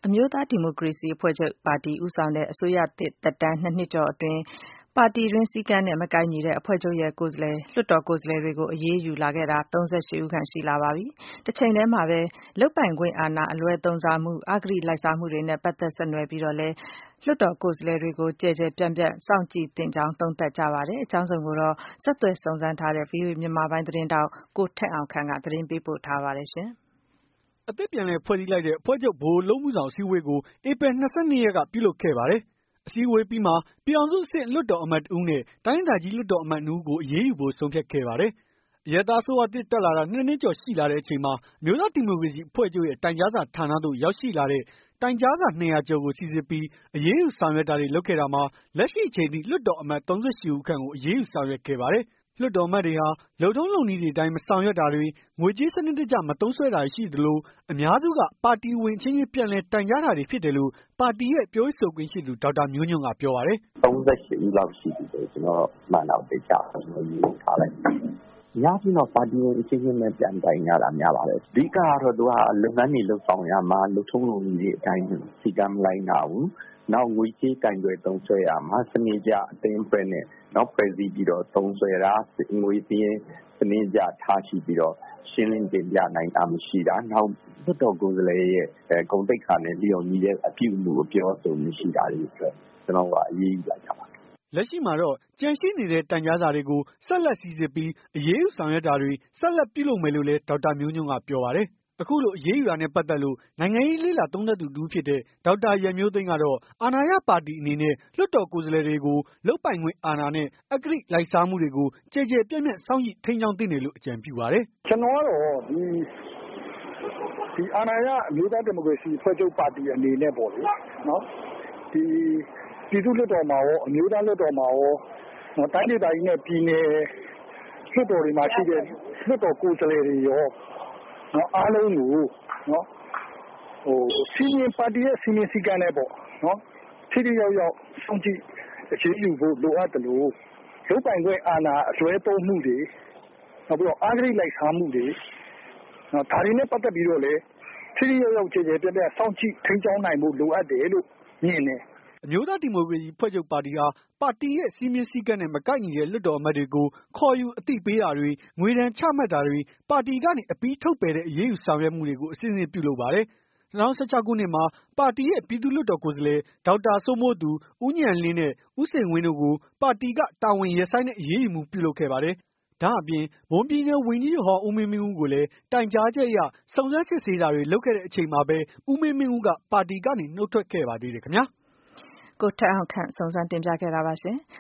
အမျိုးသားဒီမိုကရေစီအဖွဲ့ချုပ်ပါတီဦးဆောင်တဲ့အစိုးရသစ်သက်တမ်း 2 နှစ်ကျော်အတွင်းပါတီတွင်းစည်းကမ်းနဲ့မကိုက်ညီတဲ့အဖွဲ့ချုပ်ရဲ့လွှတ်တော်ကိုယ်စားလှယ်တွေကိုအရေးယူလာခဲ့တာ 38 ဦးခန့်ရှိလာပါပြီ။တချိန်တည်းမှာပဲလုပ်ပိုင်ခွင့်အာဏာအလွဲသုံးစားမှုအဂတိလိုက်စားမှုတွေနဲ့ပတ်သက်ဆက်နွယ်ပြီးတော့လည်းလွှတ်တော်ကိုယ်စားလှယ်တွေကိုကျယ်ကျယ်ပြန့်ပြန့်စောင့်ကြည့်သင့်ကြောင်းသုံးသပ်ကြပါတယ်။အကြောင်းစုံကိုတော့ဆက်သွယ်စုံစမ်းထားတဲ့ VOA မြန်မာပိုင်းသတင်းတောက်ကိုထက်အောင်ခန့်ကသတင်းပေးပို့ထားပါတယ်ရှင်။အသစ်ပြန်လည်ဖွဲ့စည်းလိုက်တဲ့အဖွဲ့ချုပ်ဗဟိုအလုပ်မှုဆောင်အစည်းအဝေးကိုဧပြီ 22 ရက်ကပြုလုပ်ခဲ့ပါတယ်။ အစည်းအဝေးပြီးမှာပြည်ထောင်စုအဆင့်လွှတ်တော်အမတ်တဦးနဲ့တိုင်းဒေသကြီးလွှတ်တော်အမတ် 2 ဦးကိုအရေးယူဖို့ဆုံးဖြတ်ခဲ့ပါတယ်။ အရပ်သားအစိုးရသစ်တက်လာတာ 2 နှစ်ကျော်ရှိလာတဲ့အချိန်မှာအမျိုးသားဒီမိုကရေစီအဖွဲ့ချုပ်ရဲ့တိုင်ကြားစာဌာနသို့ရောက်ရှိလာတဲ့တိုင်ကြားစာ 200 ကျော်ကိုစိစစ်ပြီးအရေးယူဆောင်ရွက်တာတွေလုပ်ခဲ့တာမှာလက်ရှိအချိန်ထိလွှတ်တော်အမတ် 38 ဦးခန့်ကိုအရေးယူဆောင်ရွက်ခဲ့ပါတယ်။ လွှတ်တော်အမတ်တွေဟာလုပ်ထုံးလုပ်နည်းတွေအတိုင်းမဆောင်ရွက်တာတွေငွေကြေးစနစ်တကျမသုံးစွဲတာတွေရှိသလိုအများစုကပါတီဝင်အချင်းချင်းပြန်လည်တိုင်ကြားတာတွေဖြစ်တယ်လို့ပါတီရဲ့ပြောရေးဆိုခွင့်ရှိသူဒေါက်တာမျိုးညွန့်ကပြောပါတယ်။ 38 ဦးလောက်ရှိပြီလို့ကျွန်တော်မှန်တော့သိကြတယ်ကျွန်တော်ယူထားလိုက်တယ်။များပြီးတော့ပါတီဝင်အချင်းချင်းပဲပြန်တိုင်ကြတာများပါတယ်။အဓိကတော့သူကလုပ်ငန်းတွေလုပ်ဆောင်ရမှာလုပ်ထုံးလုပ်နည်းတွေအတိုင်းစီကံမလိုက်နာဘူး။နောက်ငွေကြေးကင်တွယ်သုံးစွဲရမှာစနစ်ကျအသိမ်းဖွဲ့နဲ့နောက်ဖွဲ့စည်းပြီးတော့သုံးစွဲတာငွေစည်းစနစ်ကျထားရှိပြီးတော့ရှင်းလင်းတင်ပြနိုင်တာမရှိတာနောက်လွှတ်တော်ကိုယ်စားလှယ်ရဲ့ဂုဏ်သိက္ခာနဲ့လျော်ညီတဲ့အပြုအမူအပြောအဆိုမရှိတာတွေအတွက်ကျွန်တော်ကအရေးယူလိုက်တာပါလက်ရှိမှာတော့ကြန့်ရှိနေတဲ့တိုင်ကြားစာတွေကိုဆက်လက်စိစစ်ပြီးအရေးယူဆောင်ရွက်တာတွေဆက်လက်ပြုလုပ်မယ်လို့လည်းဒေါက်တာမျိုးညွန့်ကပြောပါတယ်။အခုလိုအရေးယူတာနဲ့ပတ်သက်လို့နိုင်ငံရေးလေ့လာသုံးသပ်သူတဦးဖြစ်တဲ့ဒေါက်တာရန်မျိုးသိမ်းကတော့အာဏာရပါတီအနေနဲ့လွှတ်တော်ကိုယ်စားလှယ်တွေကိုလုပ်ပိုင်ခွင့်အာဏာနဲ့အဂတိလိုက်စားမှုတွေကိုကျယ်ကျယ်ပြန့်ပြန့်စောင့်ကြည့်ထိန်းကျောင်းသင့်တယ်လို့အကြံပြုပါတယ်။ကျွန်တော်ကတော့ဒီအာဏာရအမျိုးသားဒီမိုကရေစီအဖွဲ့ချုပ်ပါတီအနေနဲ့ပေါ့လေနော်ဒီပြည်သူ့လွှတ်တော်မှာရောအမျိုးသားလွှတ်တော်မှာရောတိုင်းဒေသကြီးနဲ့ပြည်နယ်လွှတ်တော်တွေမှာရှိတဲ့လွှတ်တော်ကိုယ်စားလှယ်တွေရောအားလုံးကိုပါတီရဲ့စီမင်းစည်းကမ်းနဲ့ပေါ့နော်ထိထိရောက်ရောက်စောင့်ကြည့်အခြေယူဖို့လိုအပ်တယ်လို့လုပ်ပိုင်ခွင့်အာဏာအလွဲသုံးမှုတွေနောက်ပြီးတော့အဂတိလိုက်စားမှုတွေဒါတွေနဲ့ပတ်သက်ပြီးတော့လည်းထိထိရောက်ရောက်ကျယ်ကျယ်ပြန့်ပြန့်စောင့်ကြည့်ထိန်းကျောင်းနိုင်ဖို့လိုအပ်တယ်လို့မြင်တယ်အမျိုးသားဒီမိုကရေစီအဖွဲ့ချုပ်ပါတီဟာပါတီရဲ့စည်းမျဉ်းစည်းကမ်းနဲ့မကိုက်ညီတဲ့လွှတ်တော်အမတ်တွေကိုခေါ်ယူအသိပေးတာတွေငွေဒဏ်ချမှတ်တာတွေပါတီကနေအပြီးထုတ်ပယ်တဲ့အရေးယူဆောင်ရွက်မှုတွေကိုအစဉ်စဉ်ပြုလုပ်ပါတယ်။2016 ခုနှစ်မှာပါတီရဲ့ပြည်သူ့လွှတ်တော်ကိုယ်စားလှယ်ဒေါက်တာစိုးမိုးသူဦးဉာဏ်လင်းနဲ့ဦးစိန်ဝင်းတို့ကိုပါတီကတာဝန်ရပ်ဆိုင်းတဲ့အရေးယူမှုပြုလုပ်ခဲ့ပါတယ်။ဒါ့အပြင်မွန်ပြည်နယ်ဝန်ကြီးချုပ်ဟောင်းဦးမင်းမင်းဦးကိုလည်းတိုင်ကြားချက်အရစုံစမ်းစစ်ဆေးတာတွေလုပ်ခဲ့တဲ့အချိန်မှာပဲဦးမင်းမင်းဦးကပါတီကနေနှုတ်ထွက်ခဲ့ပါသေးတယ်ခင်ဗျာကိုထက်အောင်ခန့်စုံစမ်းတင်ပြခဲ့တာပါရှင်။